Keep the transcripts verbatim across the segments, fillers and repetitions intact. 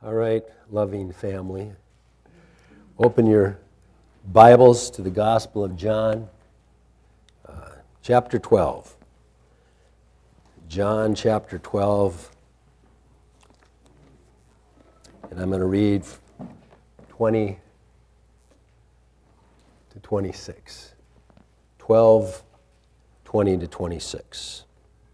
All right, loving family. Open your Bibles to the Gospel of John, uh, chapter twelve. John chapter twelve. And I'm going to read twenty to twenty-six. twelve, twenty to twenty-six.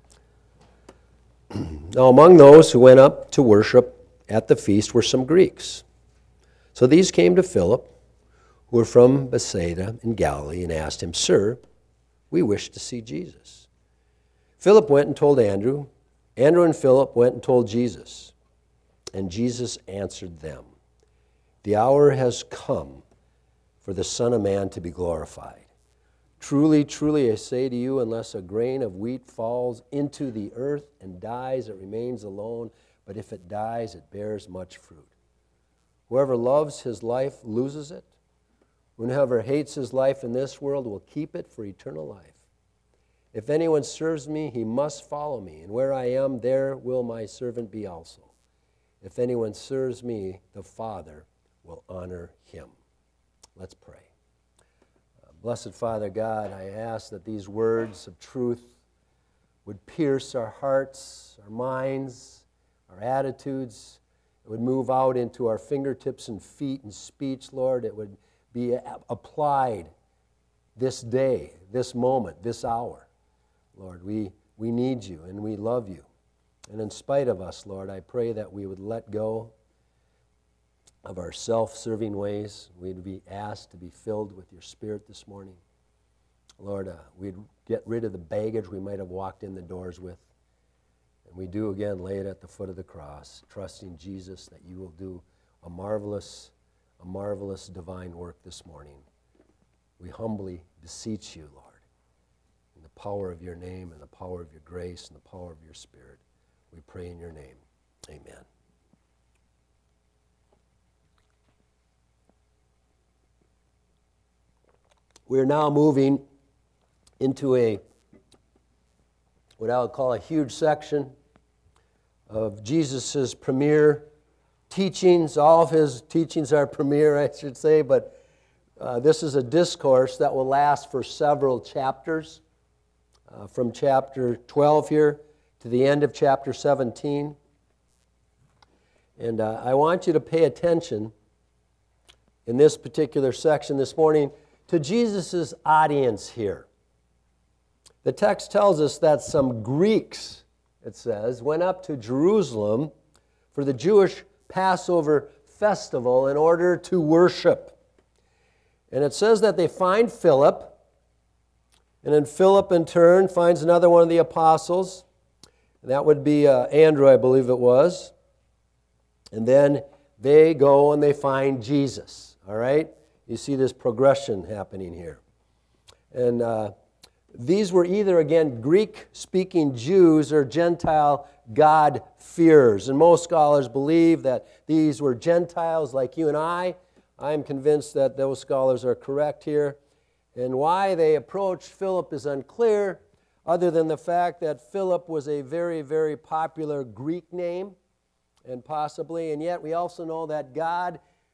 Now, among those who went up to worship at the feast were some Greeks. So these came to Philip, who were from Bethsaida in Galilee, and asked him, "Sir, we wish to see Jesus." Philip went and told Andrew. Andrew and Philip went and told Jesus. And Jesus answered them, "The hour has come for the Son of Man to be glorified. Truly, truly, I say to you, unless a grain of wheat falls into the earth and dies, it remains alone. But if it dies, it bears much fruit. Whoever loves his life loses it. Whoever hates his life in this world will keep it for eternal life. If anyone serves me, he must follow me, and where I am, there will my servant be also. If anyone serves me, the Father will honor him." Let's pray. Uh, blessed Father God, I ask that these words of truth would pierce our hearts, our minds, our attitudes. It would move out into our fingertips and feet and speech, Lord. It would be a- applied this day, this moment, this hour. Lord, we, we need you and we love you. And in spite of us, Lord, I pray that we would let go of our self-serving ways. We'd be asked to be filled with your Spirit this morning. Lord, uh, we'd get rid of the baggage we might have walked in the doors with. And we do again lay it at the foot of the cross, trusting Jesus that you will do a marvelous, a marvelous divine work this morning. We humbly beseech you, Lord, in the power of your name and the power of your grace and the power of your Spirit. We pray in your name. Amen. We're now moving into a, what I would call a huge section of Jesus' premier teachings. All of his teachings are premier, I should say, but uh, this is a discourse that will last for several chapters, uh, from chapter twelve here to the end of chapter seventeen. And uh, I want you to pay attention in this particular section this morning to Jesus' audience here. The text tells us that some Greeks, it says, went up to Jerusalem for the Jewish Passover festival in order to worship. And it says that they find Philip, and then Philip in turn finds another one of the apostles, and that would be uh, Andrew, I believe it was. And then they go and they find Jesus, all right? You see this progression happening here. And uh, these were either, again, Greek-speaking Jews or Gentile God-fearers. And most scholars believe that these were Gentiles like you and I. I'm convinced that those scholars are correct here. And why they approached Philip is unclear, other than the fact that Philip was a very, very popular Greek name, and possibly, and yet we also know that God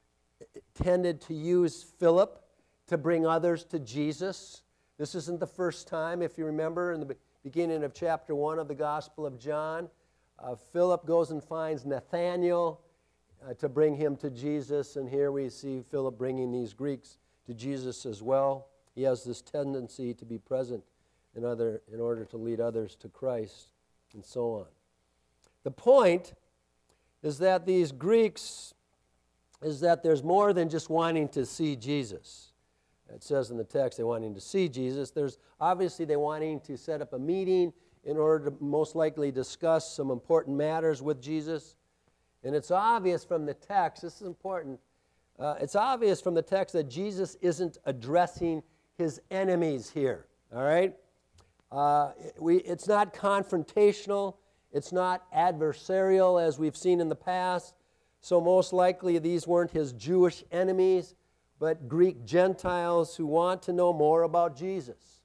tended to use Philip to bring others to Jesus. This isn't the first time, if you remember, in the beginning of chapter one of the Gospel of John, uh, Philip goes and finds Nathanael uh, to bring him to Jesus, and here we see Philip bringing these Greeks to Jesus as well. He has this tendency to be present in, other, in order to lead others to Christ, and so on. The point is that these Greeks, is that there's more than just wanting to see Jesus. It says in the text they wanting to see Jesus. There's obviously they wanting to set up a meeting in order to most likely discuss some important matters with Jesus. And it's obvious from the text, this is important, uh, it's obvious from the text that Jesus isn't addressing his enemies here, all right? Uh, we, it's not confrontational, it's not adversarial as we've seen in the past, so most likely these weren't his Jewish enemies, but Greek Gentiles who want to know more about Jesus.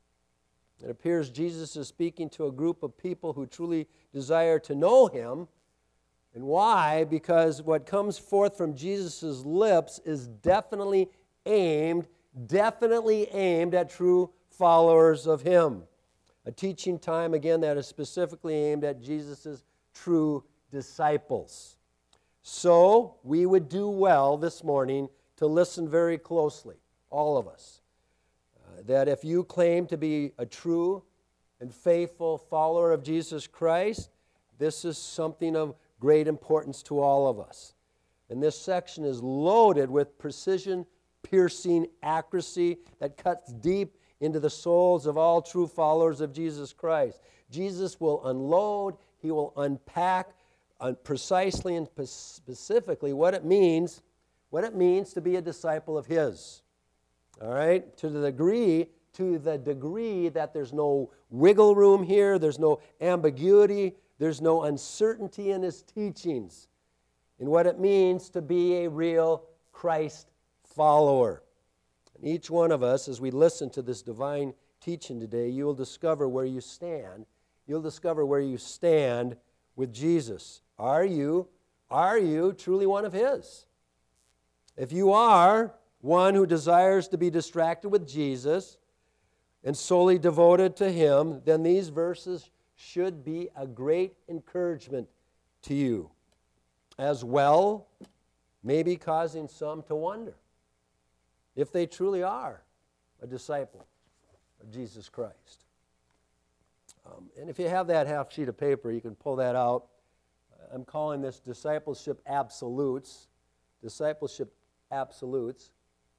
It appears Jesus is speaking to a group of people who truly desire to know him And why? Because what comes forth from Jesus' lips is definitely aimed, definitely aimed at true followers of Him. A teaching time, again, that is specifically aimed at Jesus' true disciples. So, we would do well this morning to listen very closely, all of us, uh, that if you claim to be a true and faithful follower of Jesus Christ, this is something of great importance to all of us. And this section is loaded with precision, piercing accuracy that cuts deep into the souls of all true followers of Jesus Christ. Jesus will unload, He will unpack uh, precisely and specifically what it means, what it means to be a disciple of His. All right? To the degree, to the degree that there's no wiggle room here, there's no ambiguity, there's no uncertainty in His teachings, in what it means to be a real Christ follower. And each one of us, as we listen to this divine teaching today, you will discover where you stand. You'll discover where you stand with Jesus. Are you, are you truly one of His? If you are one who desires to be distracted with Jesus and solely devoted to Him, then these verses should be a great encouragement to you, as well, maybe causing some to wonder if they truly are a disciple of Jesus Christ. Um, and if you have that half sheet of paper, you can pull that out. I'm calling this Discipleship Absolutes. Discipleship Absolutes.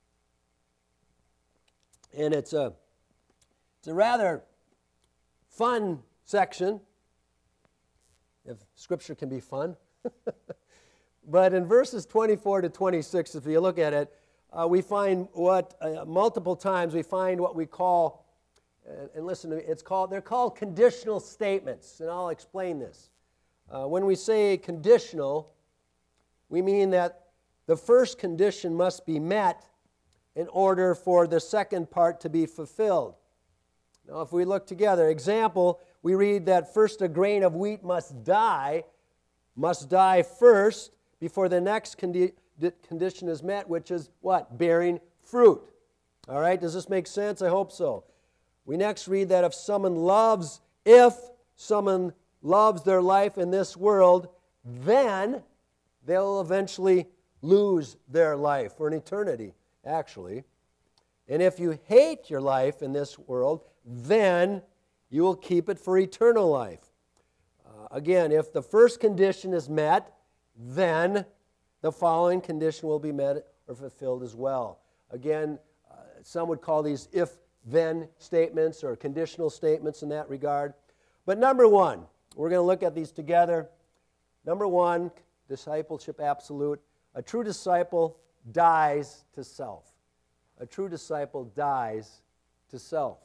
And it's a, it's a rather fun section, if Scripture can be fun. But in verses twenty-four to twenty-six, if you look at it, uh, we find what, uh, multiple times, we find what we call, uh, and listen to me, it's called, they're called conditional statements, and I'll explain this. Uh, when we say conditional, we mean that the first condition must be met in order for the second part to be fulfilled. Now, if we look together, example, we read that first a grain of wheat must die, must die first before the next condi- condition is met, which is what? Bearing fruit. All right, does this make sense? I hope so. We next read that if someone loves, if someone loves their life in this world, then they'll eventually lose their life for an eternity, actually. And if you hate your life in this world, then you will keep it for eternal life. Uh, again, if the first condition is met, then the following condition will be met or fulfilled as well. Again, uh, some would call these if-then statements or conditional statements in that regard. But number one, we're going to look at these together. Number one, discipleship absolute. A true disciple dies to self. A true disciple dies to self.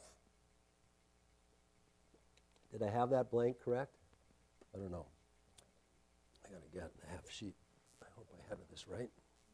Did I have that blank correct? I don't know. I got to get the half sheet. I hope I had this right.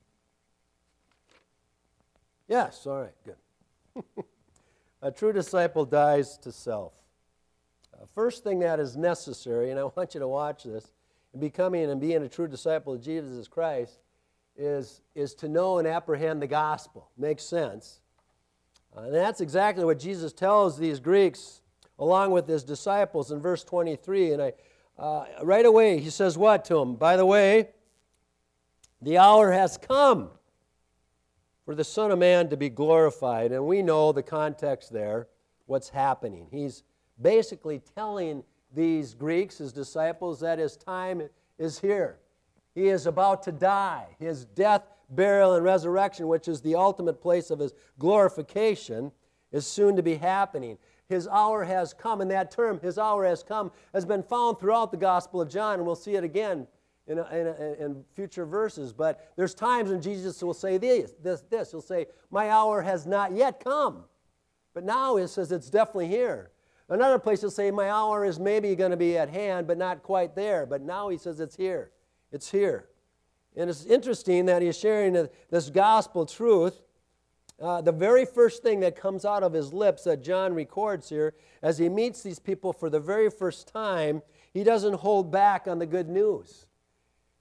Yes, all right, good. A true disciple dies to self. Uh, first thing that is necessary, and I want you to watch this, in becoming and being a true disciple of Jesus Christ, is, is to know and apprehend the gospel. Makes sense. Uh, and that's exactly what Jesus tells these Greeks along with his disciples in verse twenty-three. And I, uh, right away, he says what to them? By the way, the hour has come for the Son of Man to be glorified. And we know the context there, what's happening. He's basically telling these Greeks, his disciples, that his time is here. He is about to die. His death, burial, and resurrection, which is the ultimate place of his glorification, is soon to be happening. His hour has come, and that term, his hour has come, has been found throughout the Gospel of John, and we'll see it again in, a, in, a, in future verses. But there's times when Jesus will say this, this, this. He'll say, my hour has not yet come. But now he says it's definitely here. Another place he'll say, my hour is maybe going to be at hand, but not quite there. But now he says it's here. It's here. And it's interesting that he's sharing this gospel truth. Uh, the very first thing that comes out of his lips that John records here, as he meets these people for the very first time, he doesn't hold back on the good news.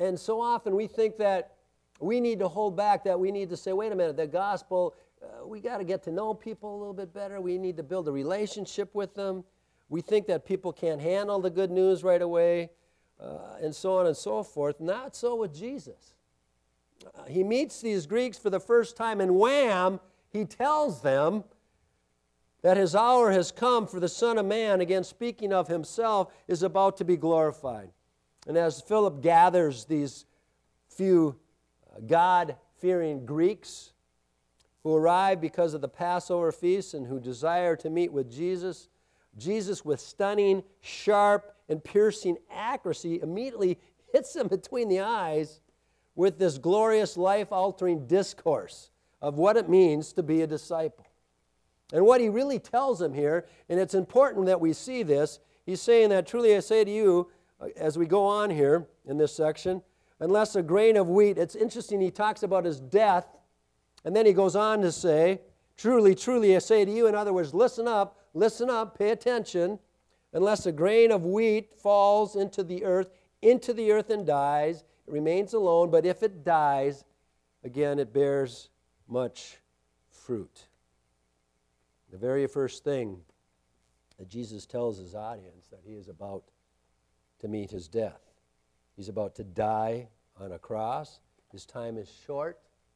And so often we think that we need to hold back, that we need to say, wait a minute, the gospel, uh, we got to get to know people a little bit better. We need to build a relationship with them. We think that people can't handle the good news right away, uh, and so on and so forth. Not so with Jesus. Uh, he meets these Greeks for the first time, and wham, he tells them that his hour has come, for the Son of Man, again speaking of himself, is about to be glorified. And as Philip gathers these few God-fearing Greeks who arrive because of the Passover feast and who desire to meet with Jesus, Jesus, with stunning, sharp, and piercing accuracy, immediately hits them between the eyes with this glorious, life-altering discourse of what it means to be a disciple. And what he really tells them here, and it's important that we see this, he's saying that, truly I say to you, as we go on here in this section, unless a grain of wheat, it's interesting, he talks about his death, and then he goes on to say, truly, truly I say to you, in other words, listen up, listen up, pay attention, unless a grain of wheat falls into the earth, into the earth and dies, it remains alone, but if it dies, again, it bears much fruit. The very first thing that Jesus tells his audience that he is about to meet his death. He's about to die on a cross. His time is short,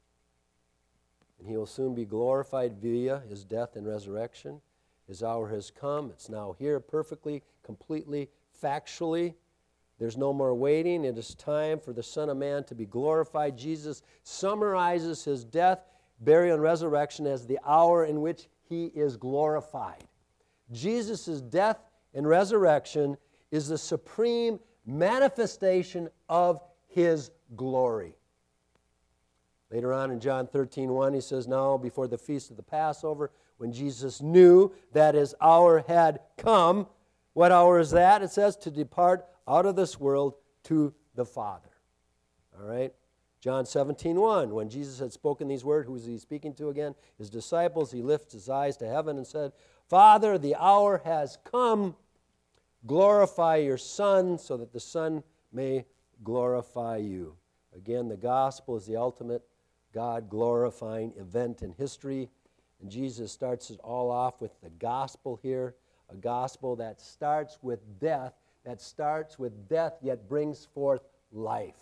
and he will soon be glorified via his death and resurrection. His hour has come. It's now here perfectly, completely, factually. There's no more waiting. It is time for the Son of Man to be glorified. Jesus summarizes his death, burial, and resurrection as the hour in which he is glorified. Jesus' death and resurrection is the supreme manifestation of his glory. Later on in John thirteen one, he says, now before the feast of the Passover, when Jesus knew that his hour had come, what hour is that? It says to depart out of this world to the Father. All right? John seventeen one, when Jesus had spoken these words, who was he speaking to again? His disciples. He lifted his eyes to heaven and said, Father, the hour has come. Glorify your Son, so that the Son may glorify you. Again, the gospel is the ultimate God-glorifying event in history. And Jesus starts it all off with the gospel here, a gospel that starts with death, that starts with death yet brings forth life.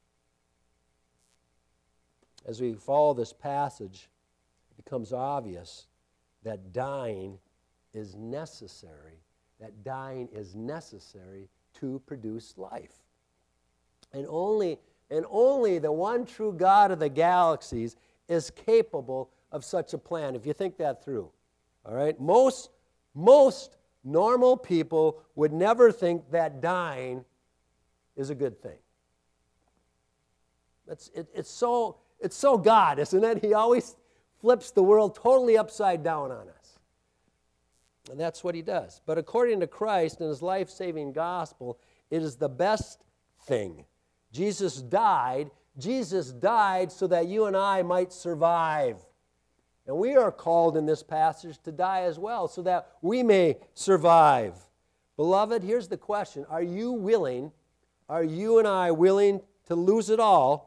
As we follow this passage, it becomes obvious that dying is necessary, that dying is necessary to produce life. And only, and only the one true God of the galaxies is capable of such a plan, if you think that through. All right? Most, most normal people would never think that dying is a good thing. It's, it, it's so... It's so God, isn't it? He always flips the world totally upside down on us. And that's what he does. But according to Christ and his life-saving gospel, it is the best thing. Jesus died. Jesus died so that you and I might survive. And we are called in this passage to die as well, so that we may survive. Beloved, here's the question. Are you willing, are you and I willing to lose it all?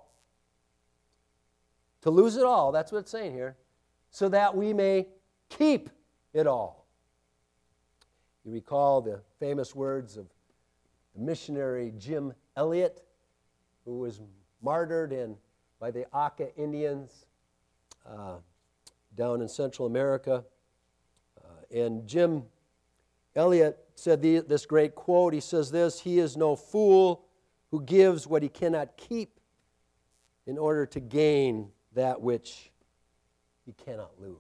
To lose it all, that's what it's saying here, so that we may keep it all. You recall the famous words of the missionary Jim Elliot, who was martyred in, by the Auca Indians uh, down in Central America. Uh, and Jim Elliot said the, this great quote. He says this, "He is no fool who gives what he cannot keep in order to gain that which he cannot lose."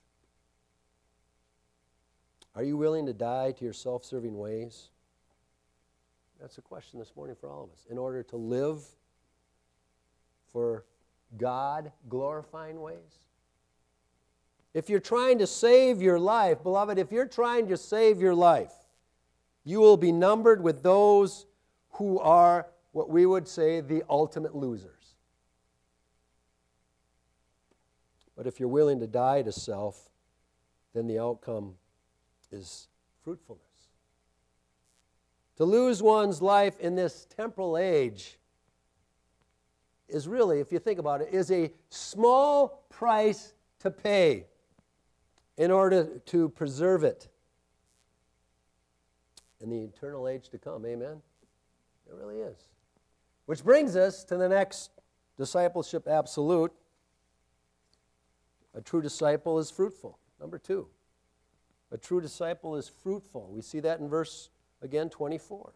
Are you willing to die to your self-serving ways? That's a question this morning for all of us. In order to live for God-glorifying ways? If you're trying to save your life, beloved, if you're trying to save your life, you will be numbered with those who are what we would say the ultimate losers. But if you're willing to die to self, then the outcome is fruitfulness. To lose one's life in this temporal age is really, if you think about it, is a small price to pay in order to preserve it in the eternal age to come. Amen? It really is. Which brings us to the next discipleship absolute. A true disciple is fruitful. Number two. A true disciple is fruitful. We see that in verse, again, twenty-four.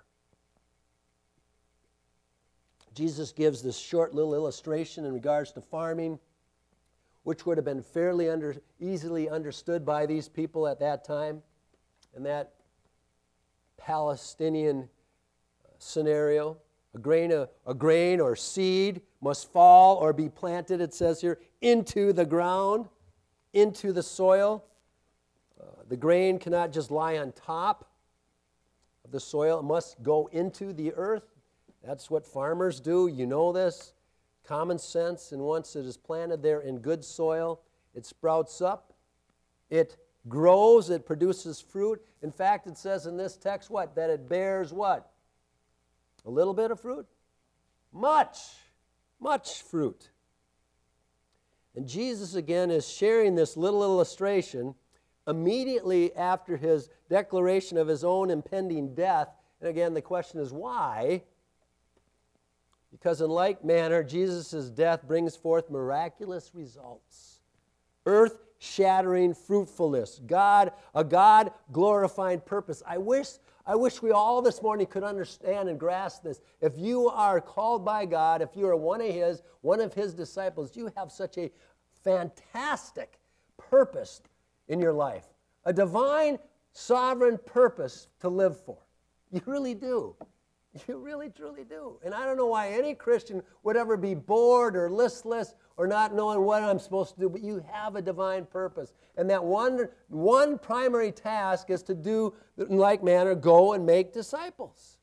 Jesus gives this short little illustration in regards to farming, which would have been fairly under, easily understood by these people at that time, in that Palestinian scenario. A grain, of, a grain or seed must fall or be planted, it says here, into the ground, into the soil. Uh, the grain cannot just lie on top of the soil. It must go into the earth. That's what farmers do. You know this. Common sense. And once it is planted there in good soil, it sprouts up. It grows. It produces fruit. In fact, it says in this text what? That it bears what? A little bit of fruit? Much. Much fruit. And Jesus, again, is sharing this little illustration immediately after his declaration of his own impending death. And again, the question is why? Because in like manner, Jesus' death brings forth miraculous results. Earth-shattering fruitfulness. God, a God-glorifying purpose. I wish, I wish we all this morning could understand and grasp this. If you are called by God, if you are one of His, one of His disciples, you have such a fantastic purpose in your life. A divine, sovereign purpose to live for. You really do. You really, truly do. And I don't know why any Christian would ever be bored or listless or not knowing what I'm supposed to do, but you have a divine purpose. And that one, one primary task is to do, in like manner, go and make disciples.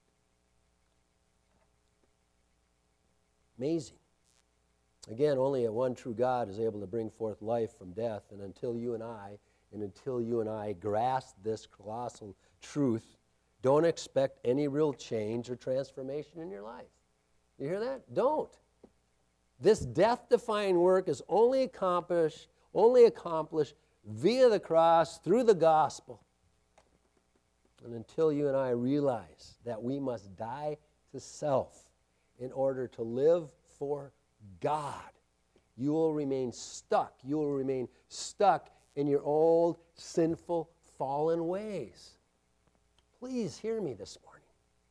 Amazing. Again, only a one true God is able to bring forth life from death. And until you and I, and until you and I grasp this colossal truth, don't expect any real change or transformation in your life. You hear that? Don't. This death-defying work is only accomplished, only accomplished via the cross, through the gospel. And until you and I realize that we must die to self in order to live for God, you will remain stuck. You will remain stuck in your old, sinful, fallen ways. Please hear me this morning.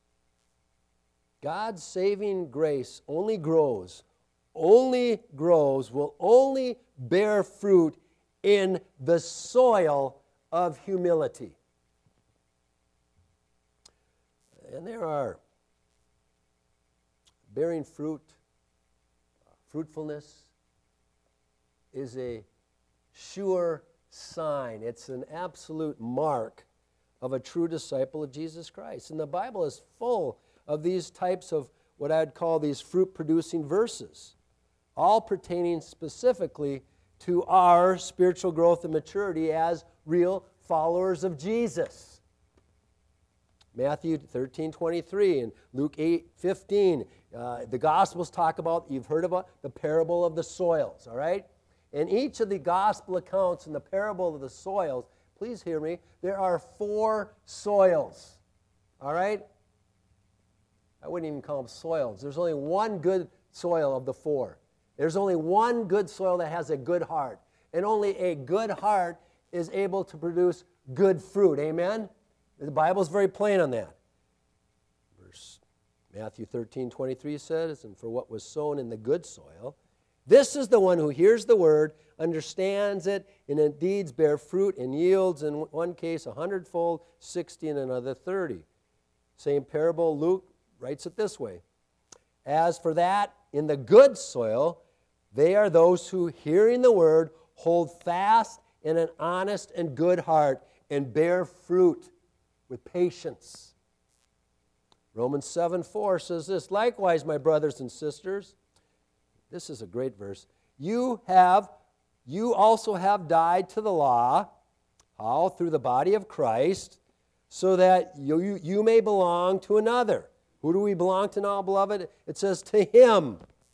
God's saving grace only grows, only grows, will only bear fruit in the soil of humility. And there are bearing fruit, fruitfulness is a sure sign. It's an absolute mark of a true disciple of Jesus Christ. And the Bible is full of these types of what I'd call these fruit-producing verses, all pertaining specifically to our spiritual growth and maturity as real followers of Jesus. Matthew thirteen twenty-three and Luke eight fifteen. Uh, the Gospels talk about, you've heard about the parable of the soils, all right? In each of the Gospel accounts in the parable of the soils, please hear me, there are four soils, all right? I wouldn't even call them soils. There's only one good soil of the four. There's only one good soil that has a good heart. And only a good heart is able to produce good fruit. Amen? The Bible's very plain on that. Verse Matthew thirteen twenty-three says, and for what was sown in the good soil, this is the one who hears the word, understands it, and indeed bear fruit and yields, in one case a hundredfold, sixty in another thirty. Same parable, Luke writes it this way. As for that, in the good soil, they are those who, hearing the word, hold fast in an honest and good heart and bear fruit with patience. Romans seven four says this, likewise, my brothers and sisters, this is a great verse, you have, you also have died to the law, how? Through the body of Christ, so that you, you, you may belong to another. Who do we belong to now, beloved? It says to Him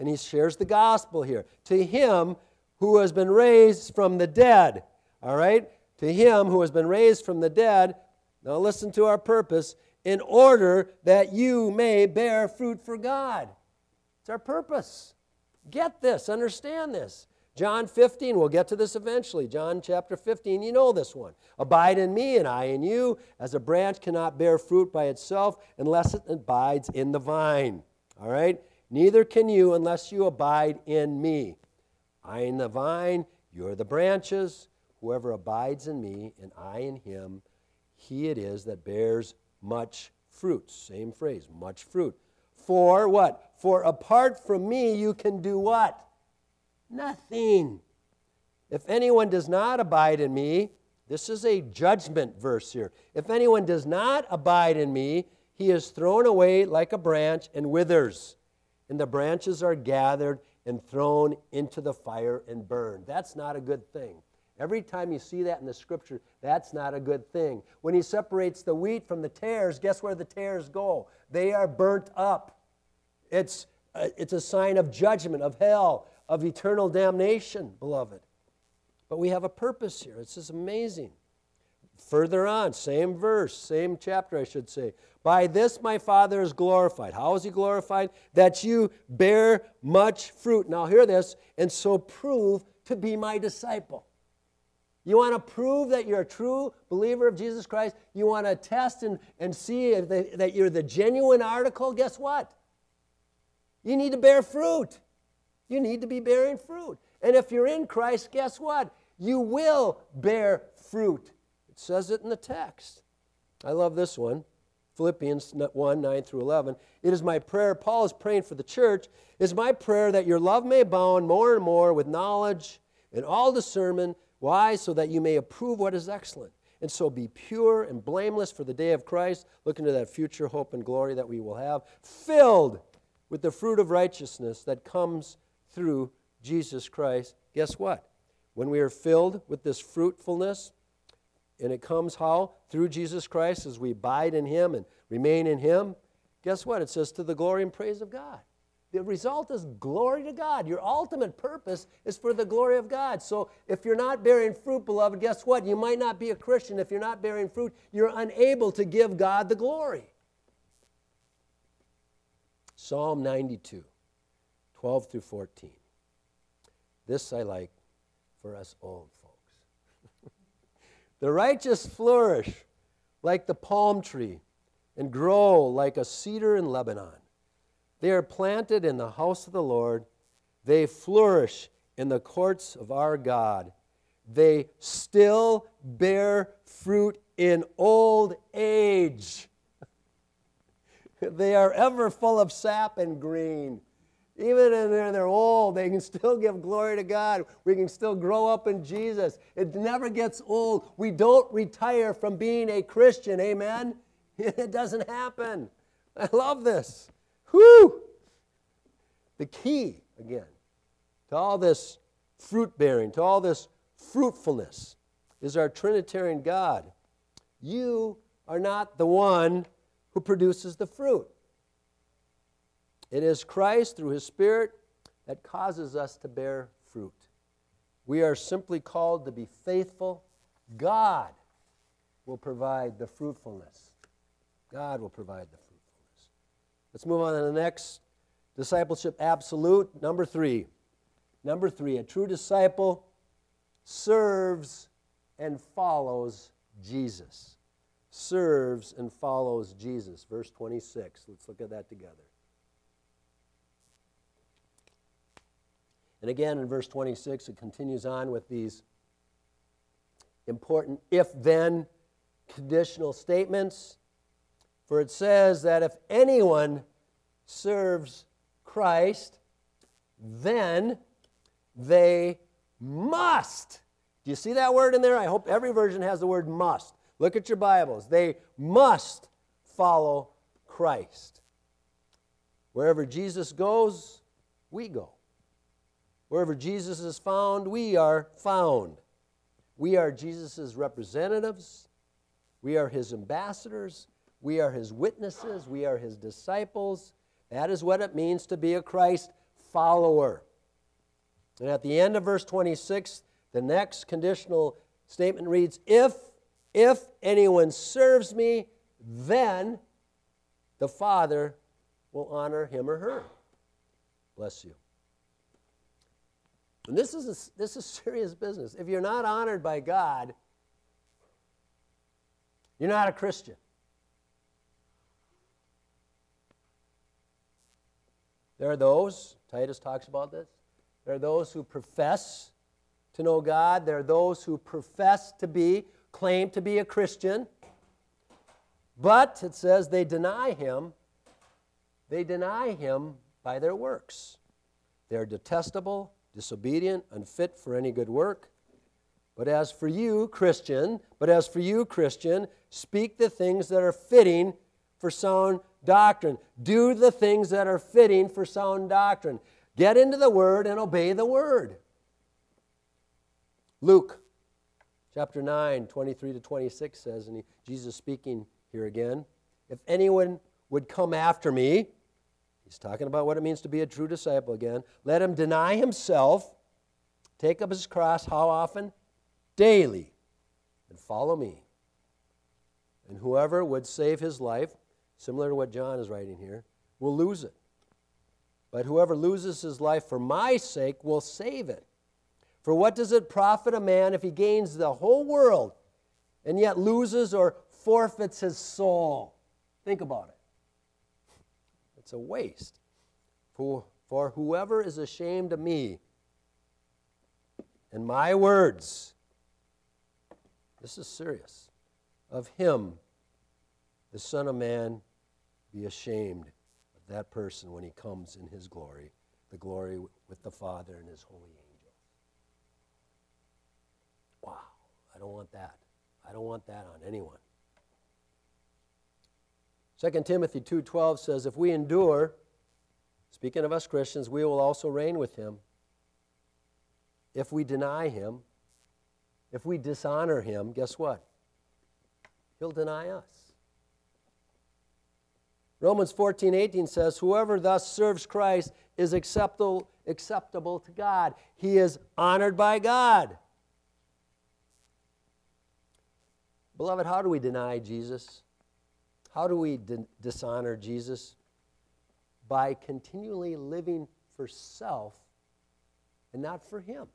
And he shares the gospel here. To him who has been raised from the dead. All right? To him who has been raised from the dead. Now listen to our purpose. In order that you may bear fruit for God. It's our purpose. Get this. Understand this. John fifteen, we'll get to this eventually. John chapter fifteen, you know this one. Abide in me and I in you, as a branch cannot bear fruit by itself unless it abides in the vine. All right? Neither can you unless you abide in me. I in the vine, you are the branches. Whoever abides in me and I in him, he it is that bears much fruit. Same phrase, much fruit. For what? For apart from me you can do what? Nothing. If anyone does not abide in me, this is a judgment verse here. If anyone does not abide in me, he is thrown away like a branch and withers. And the branches are gathered and thrown into the fire and burned. That's not a good thing. Every time you see that in the Scripture, that's not a good thing. When he separates the wheat from the tares, guess where the tares go? They are burnt up. It's a, it's a sign of judgment, of hell, of eternal damnation, beloved. But we have a purpose here. It's just amazing. Further on, same verse, same chapter, I should say. By this my Father is glorified. How is he glorified? That you bear much fruit. Now hear this, and so prove to be my disciple. You want to prove that you're a true believer of Jesus Christ? You want to test and, and see if they, that you're the genuine article? Guess what? You need to bear fruit. You need to be bearing fruit. And if you're in Christ, guess what? You will bear fruit. It says it in the text. I love this one. Philippians one, nine through eleven. It is my prayer, Paul is praying for the church, it is my prayer that your love may abound more and more with knowledge and all discernment. Why? So that you may approve what is excellent. And so be pure and blameless for the day of Christ, looking to that future hope and glory that we will have, filled with the fruit of righteousness that comes through Jesus Christ. Guess what? When we are filled with this fruitfulness, and it comes how? Through Jesus Christ as we abide in him and remain in him. Guess what? It says to the glory and praise of God. The result is glory to God. Your ultimate purpose is for the glory of God. So if you're not bearing fruit, beloved, guess what? You might not be a Christian. If you're not bearing fruit, you're unable to give God the glory. Psalm ninety-two, twelve through fourteen. This I like for us old folks. The righteous flourish like the palm tree and grow like a cedar in Lebanon. They are planted in the house of the Lord. They flourish in the courts of our God. They still bear fruit in old age. They are ever full of sap and green. Even when they're old, they can still give glory to God. We can still grow up in Jesus. It never gets old. We don't retire from being a Christian, amen? It doesn't happen. I love this. Whew! The key, again, to all this fruit bearing, to all this fruitfulness, is our Trinitarian God. You are not the one who produces the fruit. It is Christ through his Spirit that causes us to bear fruit. We are simply called to be faithful. God will provide the fruitfulness. God will provide the fruitfulness. Let's move on to the next. Discipleship absolute. Number three. Number three, a true disciple serves and follows Jesus. Serves and follows Jesus. Verse twenty-six. Let's look at that together. And again, in verse twenty-six, it continues on with these important if-then conditional statements. For it says that if anyone serves Christ, then they must. Do you see that word in there? I hope every version has the word must. Look at your Bibles. They must follow Christ. Wherever Jesus goes, we go. Wherever Jesus is found, we are found. We are Jesus' representatives. We are his ambassadors. We are his witnesses. We are his disciples. That is what it means to be a Christ follower. And at the end of verse twenty-six, the next conditional statement reads, If, if anyone serves me, then the Father will honor him or her. Bless you. And this is a, this is serious business. If you're not honored by God, you're not a Christian. There are those, Titus talks about this, there are those who profess to know God. There are those who profess to be, claim to be a Christian. But, it says, they deny Him. They deny Him by their works. They're detestable, disobedient, unfit for any good work. But as for you, Christian, but as for you, Christian, speak the things that are fitting for sound doctrine. Do the things that are fitting for sound doctrine. Get into the Word and obey the Word. Luke chapter nine, twenty-three to twenty-six says, and he, Jesus speaking here again, if anyone would come after me, he's talking about what it means to be a true disciple again, let him deny himself, take up his cross, how often? Daily, and follow me. And whoever would save his life, similar to what John is writing here, will lose it. But whoever loses his life for my sake will save it. For what does it profit a man if he gains the whole world and yet loses or forfeits his soul? Think about it. It's a waste. For, for whoever is ashamed of me and my words, this is serious, of him, the Son of Man, be ashamed of that person when he comes in his glory, the glory with the Father and his holy angels. Wow, I don't want that. I don't want that on anyone. Second Timothy two twelve says, if we endure, speaking of us Christians, we will also reign with him. If we deny him, if we dishonor him, guess what? He'll deny us. Romans fourteen eighteen says, whoever thus serves Christ is acceptable, acceptable to God. He is honored by God. Beloved, how do we deny Jesus? How do we d- dishonor Jesus? By continually living for self and not for him.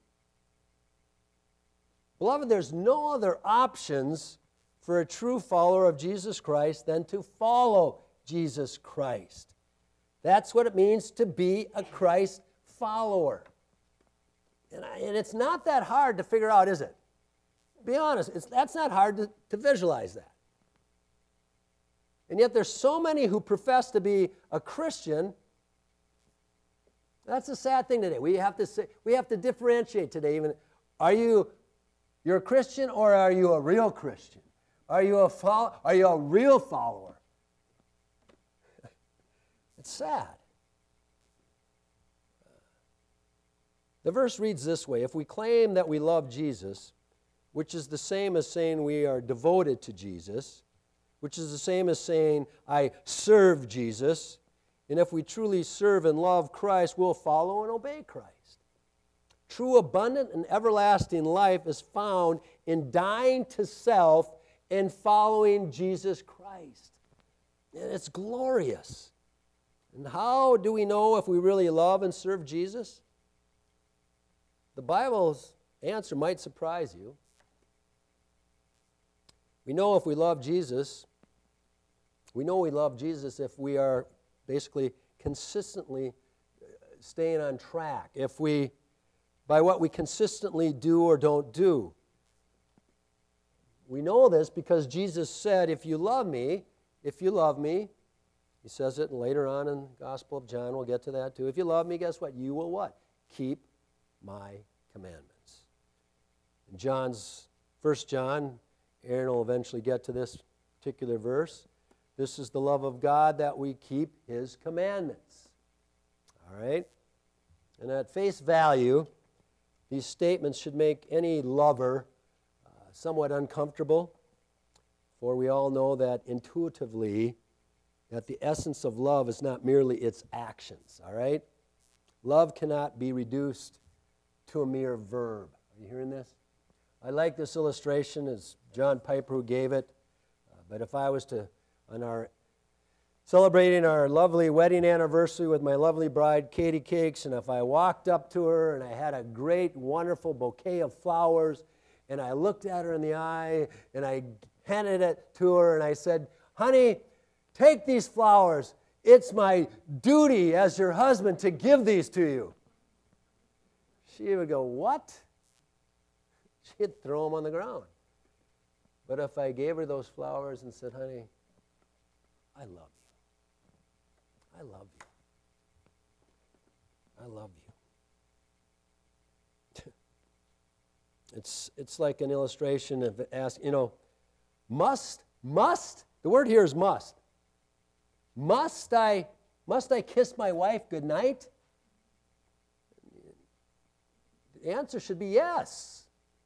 Beloved, there's no other options for a true follower of Jesus Christ than to follow Jesus Christ. That's what it means to be a Christ follower. And, I, and it's not that hard to figure out, is it? Be honest, it's, that's not hard to, to visualize that. And yet there's so many who profess to be a Christian. That's a sad thing today. We have to say, we have to differentiate today. Even, are you you're a Christian or are you a real Christian? Are you a follow, are you a real follower? It's sad. The verse reads this way: if we claim that we love Jesus, which is the same as saying we are devoted to Jesus, which is the same as saying I serve Jesus, and if we truly serve and love Christ, we'll follow and obey Christ. True, abundant, and everlasting life is found in dying to self and following Jesus Christ. And it's glorious. And how do we know if we really love and serve Jesus? The Bible's answer might surprise you. We know if we love Jesus, we know we love Jesus if we are basically consistently staying on track, if we, by what we consistently do or don't do. We know this because Jesus said, if you love me, if you love me, he says it later on in the Gospel of John, we'll get to that too. If you love me, guess what? You will what? Keep my commandments. In John's, First John, Aaron will eventually get to this particular verse. This is the love of God, that we keep his commandments. All right? And at face value, these statements should make any lover uh, somewhat uncomfortable, for we all know that intuitively that the essence of love is not merely its actions, all right? Love cannot be reduced to a mere verb. Are you hearing this? I like this illustration. It's John Piper who gave it. Uh, but if I was to, on our celebrating our lovely wedding anniversary with my lovely bride, Katie Cakes, and if I walked up to her and I had a great, wonderful bouquet of flowers, and I looked at her in the eye, and I handed it to her, and I said, honey, take these flowers. It's my duty as your husband to give these to you. She would go, what? She'd throw them on the ground. But if I gave her those flowers and said, honey, I love you. I love you. I love you. It's, it's like an illustration of ask, you know, must, must, the word here is must. Must I, must I kiss my wife goodnight? The answer should be yes.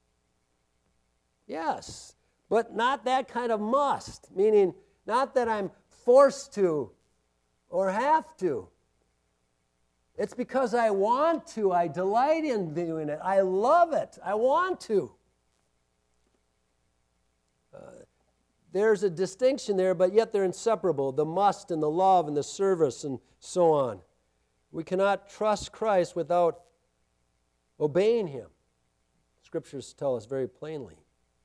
Yes. But not that kind of must, meaning not that I'm forced to or have to. It's because I want to. I delight in doing it. I love it. I want to. Uh, there's a distinction there, but yet they're inseparable. The must and the love and the service and so on. We cannot trust Christ without obeying Him. Scriptures tell us very plainly.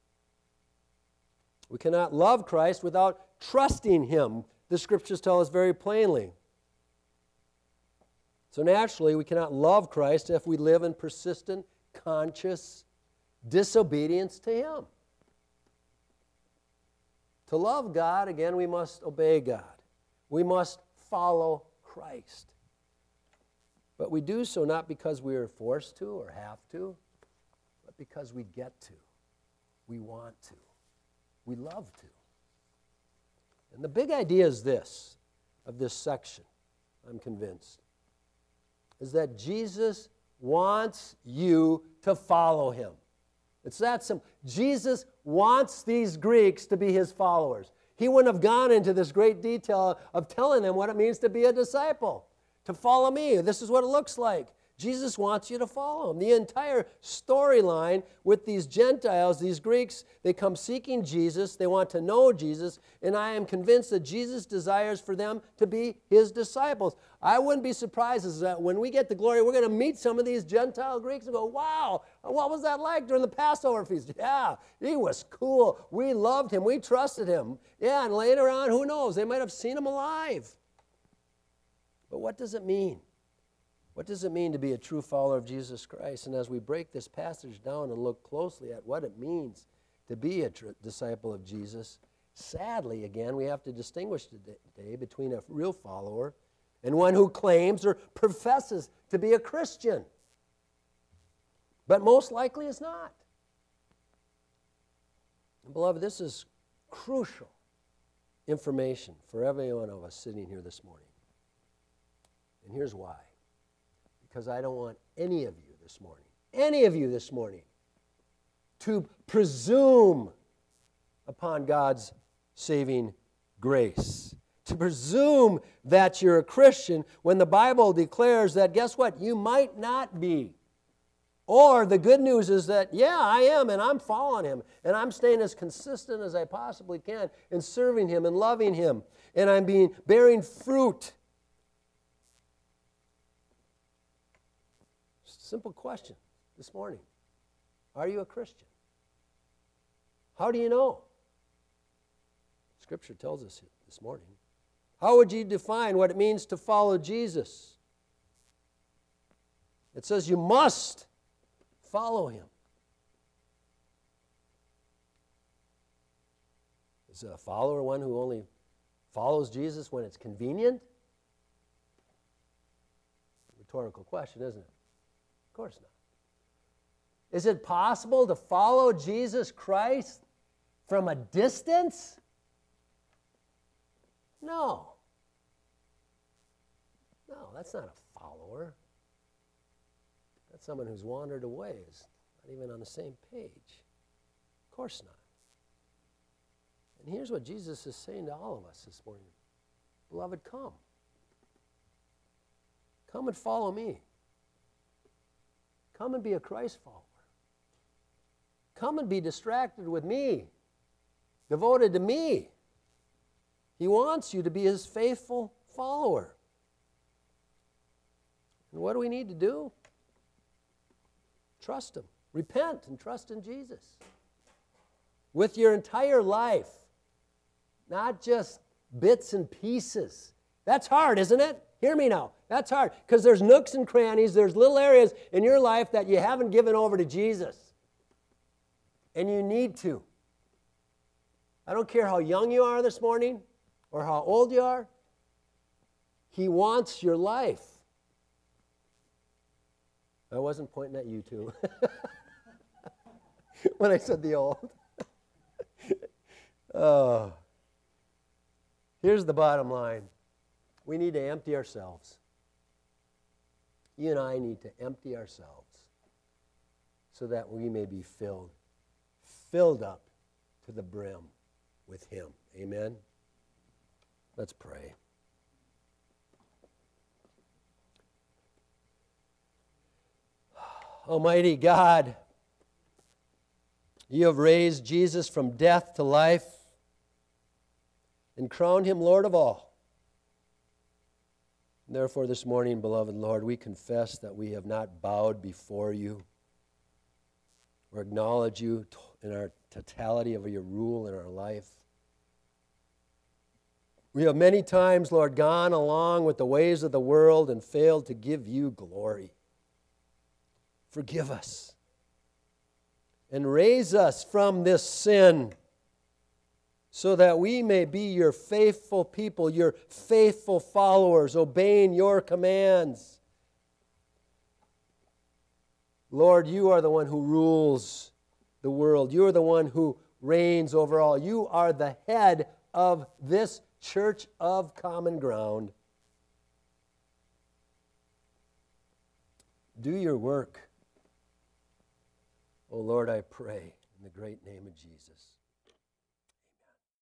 We cannot love Christ without trusting Him. The Scriptures tell us very plainly. So naturally, we cannot love Christ if we live in persistent, conscious disobedience to Him. To love God, again, we must obey God. We must follow Christ. But we do so not because we are forced to or have to, but because we get to. We want to. We love to. And the big idea is this, of this section, I'm convinced, is that Jesus wants you to follow Him. It's that simple. Jesus wants these Greeks to be His followers. He wouldn't have gone into this great detail of telling them what it means to be a disciple, to follow me. This is what it looks like. Jesus wants you to follow Him. The entire storyline with these Gentiles, these Greeks, they come seeking Jesus. They want to know Jesus. And I am convinced that Jesus desires for them to be His disciples. I wouldn't be surprised is that when we get to glory, we're going to meet some of these Gentile Greeks and go, wow, what was that like during the Passover feast? Yeah, he was cool. We loved him. We trusted him. Yeah, and later on, who knows? They might have seen him alive. But what does it mean? What does it mean to be a true follower of Jesus Christ? And as we break this passage down and look closely at what it means to be a tr- disciple of Jesus, sadly, again, we have to distinguish today between a real follower and one who claims or professes to be a Christian, but most likely is not. And beloved, this is crucial information for every one of us sitting here this morning. And here's why. Because I don't want any of you this morning, any of you this morning, to presume upon God's saving grace. To presume that you're a Christian when the Bible declares that, guess what, you might not be. Or the good news is that, yeah, I am, and I'm following Him, and I'm staying as consistent as I possibly can in serving Him and loving Him, and I'm being bearing fruit. Simple question this morning. Are you a Christian? How do you know? Scripture tells us this morning. How would you define what it means to follow Jesus? It says you must follow Him. Is a follower one who only follows Jesus when it's convenient? Rhetorical question, isn't it? Of course not. Is it possible to follow Jesus Christ from a distance? No. No, that's not a follower. That's someone who's wandered away, is not even on the same page. Of course not. And here's what Jesus is saying to all of us this morning. Beloved, come. Come and follow me. Come and be a Christ follower. Come and be distracted with me, devoted to me. He wants you to be his faithful follower. And what do we need to do? Trust him. Repent and trust in Jesus. With your entire life, not just bits and pieces. That's hard, isn't it? Hear me now. That's hard because there's nooks and crannies, there's little areas in your life that you haven't given over to Jesus. And you need to. I don't care how young you are this morning or how old you are. He wants your life. I wasn't pointing at you two when I said the old. Oh. Here's the bottom line. We need to empty ourselves. You and I need to empty ourselves so that we may be filled, filled up to the brim with him. Amen? Let's pray. Almighty God, you have raised Jesus from death to life and crowned him Lord of all. Therefore, this morning, beloved Lord, we confess that we have not bowed before you or acknowledge you in our totality of your rule in our life. We have many times, Lord, gone along with the ways of the world and failed to give you glory. Forgive us and raise us from this sin so that we may be your faithful people, your faithful followers, obeying your commands. Lord, you are the one who rules the world. You are the one who reigns over all. You are the head of this church of common ground. Do your work. Oh Lord, I pray in the great name of Jesus.